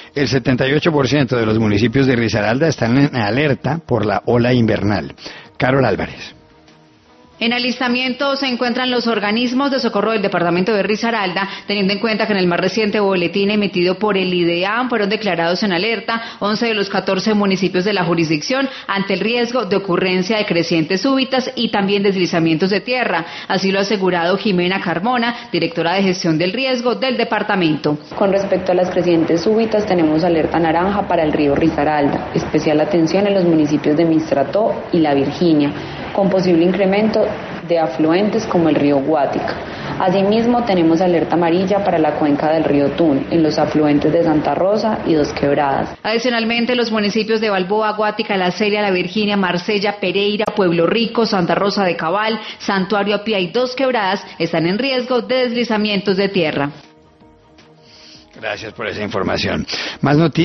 El 78% de los municipios de Risaralda están en alerta por la ola invernal. Carol Álvarez. En alistamiento se encuentran los organismos de socorro del departamento de Risaralda, teniendo en cuenta que en el más reciente boletín emitido por el IDEAM fueron declarados en alerta 11 de los 14 municipios de la jurisdicción ante el riesgo de ocurrencia de crecientes súbitas y también deslizamientos de tierra. Así lo ha asegurado Jimena Carmona, directora de gestión del riesgo del departamento. Con respecto a las crecientes súbitas, tenemos alerta naranja para el río Risaralda, especial atención en los municipios de Mistrató y La Virginia, con posible incremento de afluentes como el río Guática. Asimismo, tenemos alerta amarilla para la cuenca del río Tun, en los afluentes de Santa Rosa y Dos Quebradas. Adicionalmente, los municipios de Balboa, Guática, La Celia, La Virginia, Marsella, Pereira, Pueblo Rico, Santa Rosa de Cabal, Santuario Apia y Dos Quebradas están en riesgo de deslizamientos de tierra. Gracias por esa información. Más noticias.